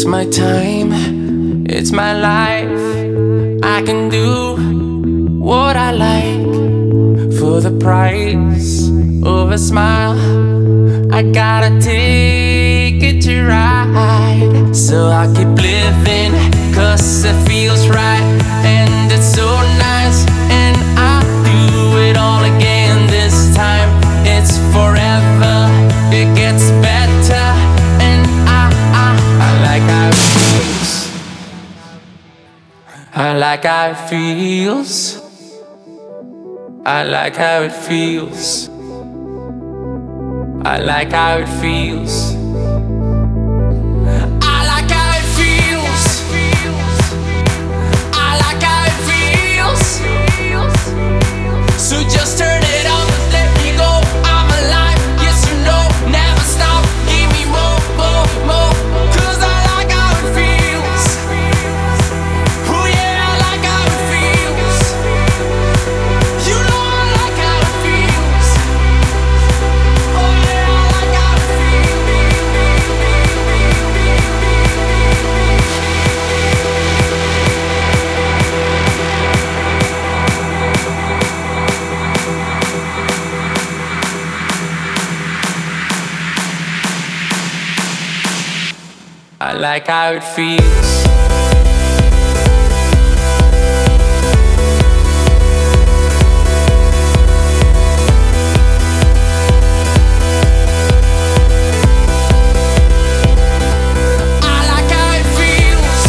my time, it's my life. I can do what I like for the price of a smile. I got a ticket to ride, so I keep living, 'cause it feels right. And it's so nice, and I'll do it all again. This time it's forever, it gets better. And I like how it feels. I like how it feels. I like how it feels. I like how it feels. I like how it feels. I like how it feels. So just turn it on and let me go. I'm alive, yes you know. Never stop, give me more, more, more. 'Cause I like how it feels. Oh yeah, I like how it feels. You know I like how it feels. Oh yeah, I like how it I like how it feels. I like how it feels.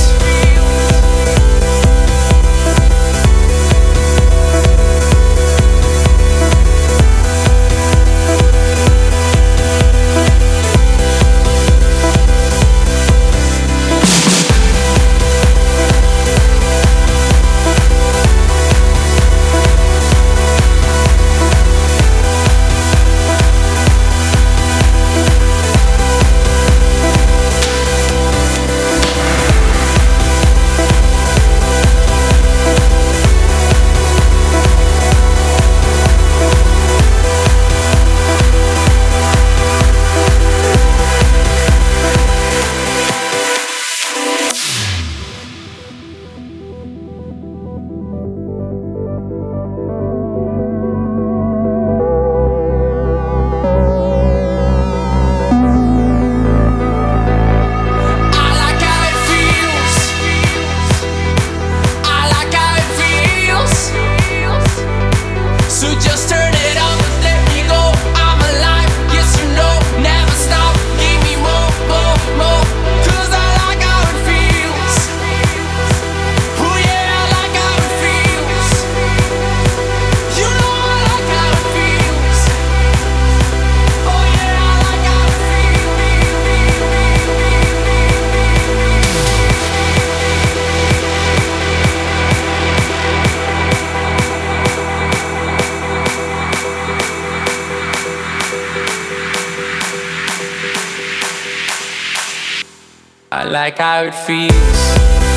I like how it feels.